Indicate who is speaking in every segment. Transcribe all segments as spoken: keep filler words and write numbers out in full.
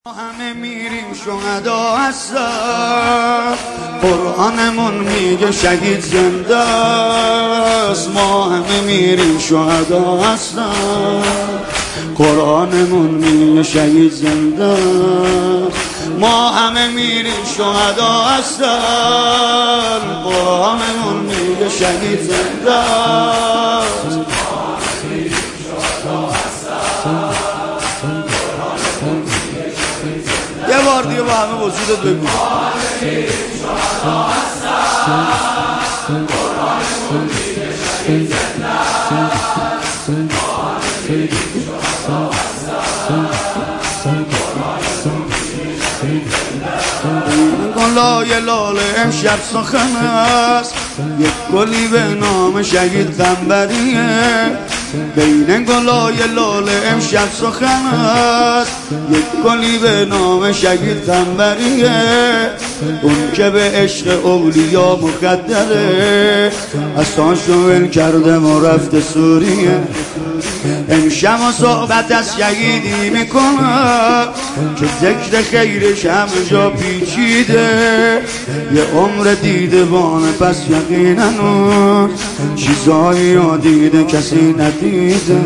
Speaker 1: ما همه میریم شهدا هستن، قرآنمون میگه شهید زنده است. ما همه میریم شهدا هستن، قرآنمون میگه شهید زنده است. ما همه میریم شهدا هستن، قرآنمون میگه شهید زنده است. یه بار دیگه با همه وجودت بگو گلای لاله امشب سخن است، یک گلی به نام شهید قنبریه. بین گلای لاله امشب سخن است، یک گلی به نام شهید قنبریه. اون که به عشق اولیا مقدره، اسانشو ول کرده و رفته سوریه. امشب صحبت از شهیدی میکنه که ذکر خیرش همه جا پیچیده. یه عمر دیده بانه پس یقینا اون چیزایی یا دیده کسی ندیده.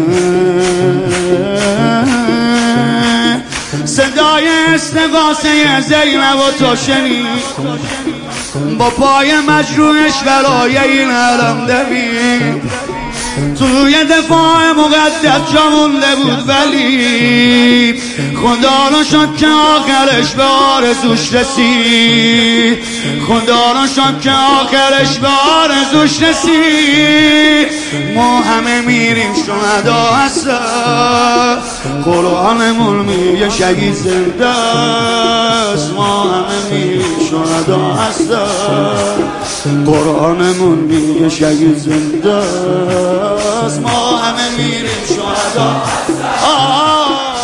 Speaker 1: صدای استغاثه زینب و تو شنید، با پای مجروحش برای این علم دوید. توی دفاع مقدس جا مونده بود ولی خدا رو شد که آخرش به آرزوش رسید. خدا رو شد که آخرش به آرزوش رسید. ما همه میریم شهدا هستن، قرآنمون میگه شهید زنده است. ما همه میریم شهدا هستن، قرآنمون میگه شهید زنده است. ما همه میریم شهدا هستن.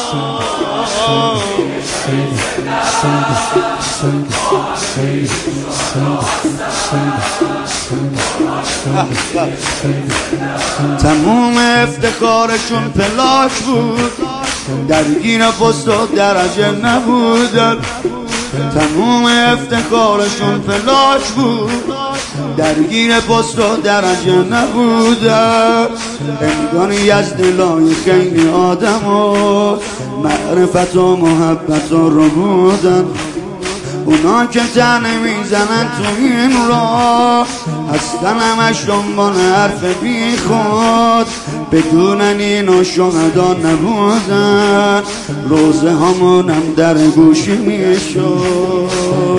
Speaker 1: تموم افتخارشون پلاک بود، درگیر پست و درجه نبودن. تموم افتخارشون پلاک بود، درگیر پست و درجه نبودن. امکانی از دلای خیلی آدم و معرفت و محبت رو بودن. اونا که تن میزنن تو این راه هستن همش دنبال حرف بی خود، بدون اینو شهدا نبودن. روزه همونم در گوشی میشد.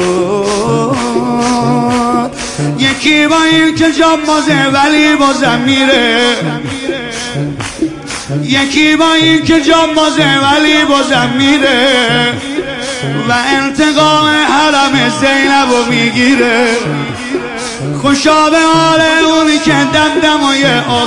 Speaker 1: یکی با این که جامازه ولی بازم میره، یکی با این که جامازه ولی بازم میره و انتقام حرم زینب رو میگیره. خوشا به حال اونی که دمدمای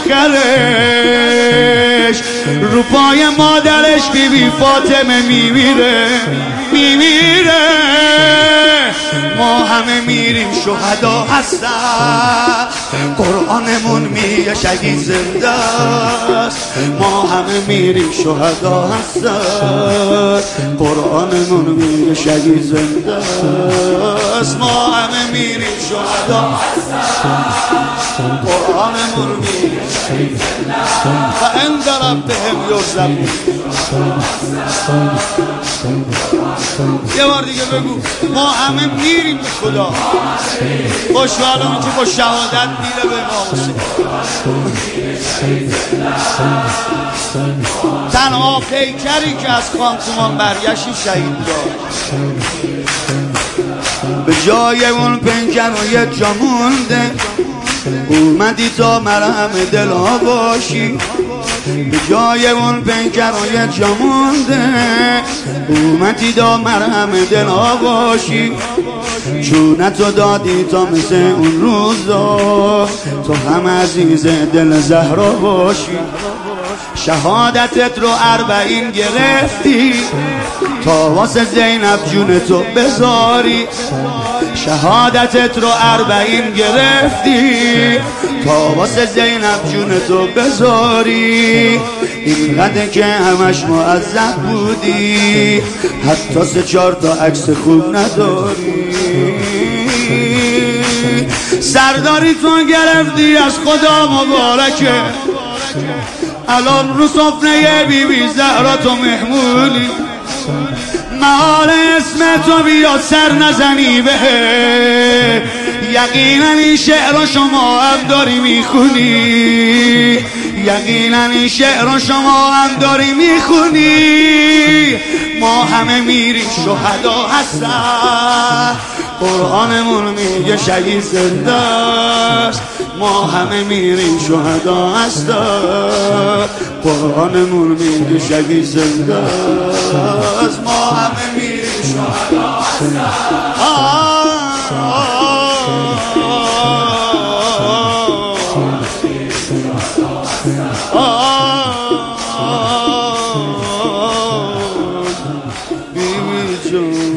Speaker 1: آخرش رو پای مادرش بی بی فاطمه میمیره میمیره. ما همه میریم شهدا هستن، قرآنمون میگه شهید زنده است. ما همه میریم شهدا هستن، قرآنمون میگه شهید زنده است. ما همه میریم شهدا هستن، قرآنمون میگه شهید زنده است. و عند ربهم یرزقون. یه بار دیگه بگو ما همه میریم به خدا. خوشحالم که با شهادت میره به امام حسین. تنها پیکری که از خانتومان برگشتی شهید داد. به جای اون پیکر و یه جا مونده، اومدی تا مرهم دلا باشی. به جای اون پیکر و یه جا مونده، اومدی تا مرهم دلا باشی. چونتو دادی تا مثل اون روزا، تو هم عزیز دل زهرا باشی. شهادتت رو اربعین گرفتی تا واسه زینب جون تو بذاری. شهادتت رو اربعین گرفتی تا واسه زینب جون تو بذاری. اینقدر که همش معذب بودی حتی سه چهار تا عکس خوب نداری. سرداری تو گرفتی از خدا مبارکه، الان رو صفنه بی بی زهرا تو مهمونی. محال اسم تو بیا سر نزنی به یقینا این شعر رو شما هم داری میخونی. یقینا این شعر رو شما هم داری میخونی. ما همه میریم شهدا هستن، قرآنمون میگه شهید زنده است. ما همه میریم شهدا هستن، قرآنمون میگه شهید زنده است. ما همه میریم شهدا هستن. بیبی جون